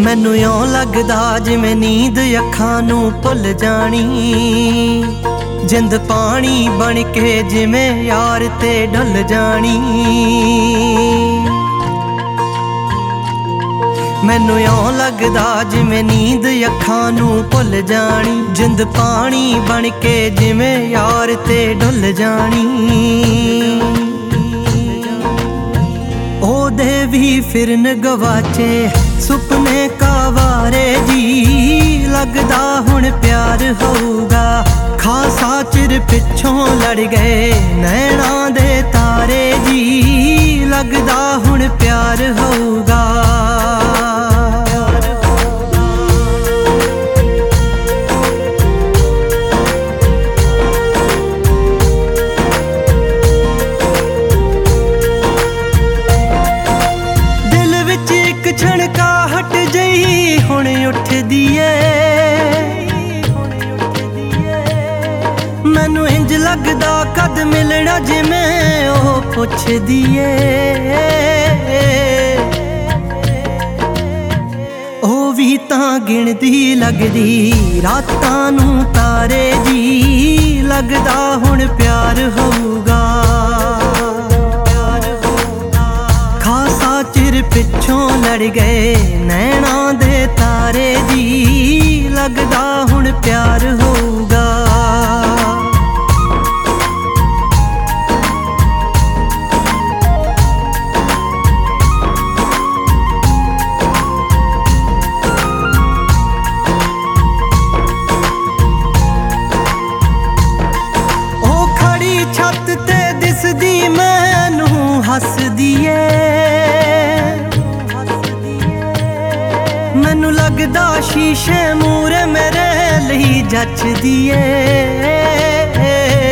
मैनू इउं लगदा जिवें नींद अखां नूं भुल जानी। जिंद पानी बन के जिवें यार ते ढल जानी। मैनू इउं लगदा जिवें नींद अखां नूं भुल जानी। जिंद पानी बन के जिवें यार ते ढल जानी। ओदे भी फिरन गवाचे सुपने कावारे जी। लगदा हुण प्यार होऊगा, खासा चिर पिछों लड़ गए नैना दे तारे जी। लगदा हुण प्यार होऊगा। दिल विच इक छणकाहट जही हुण उठदी ऐ। मैनू इंज लगदा कद मिलना जिवें ओह पुछदी ऐ। ओह भी तां गिणदी लगदी रातां नूं तारे जी। लगदा हुण प्यार होऊगा। खासा चिर पिछों लड़ गए नैना दे तारे जी। लगदा हुण प्यार होऊगा। छत ते दिसदी मैनू हसदी ऐ। मैनू लगदा शीशे मूरे मेरे लई जचदी ऐ।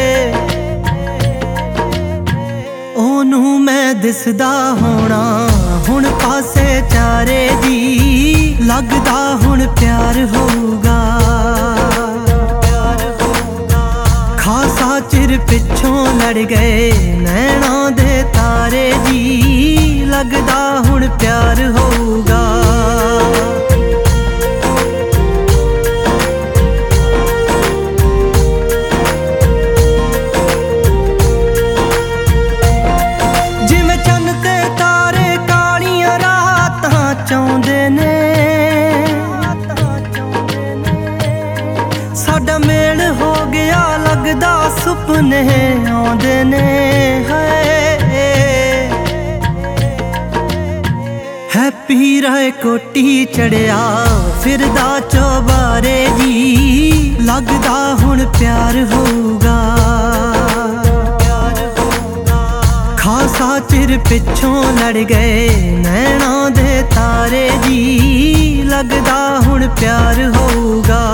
ओनू मैं दिसदा होना हुण पासे चारे जी। लगदा हुण प्यार होऊगा। खासा चिर पिछों लड़ गए नैना दे तारे जी। लगदा हुण प्यार होऊगा। जिवें चन्न ते तारे कालियां रातां चाहुंदे ने। साडा मेल हो गया लगदा सुपने आउंदे ने। हैप्पी राय कोटी चढ़िया फिरदा चौबारे जी। लगदा हुण प्यार होऊगा। खासा चिर पिछों लड़ गए नैना दे तारे जी। लगदा हुण प्यार होऊगा।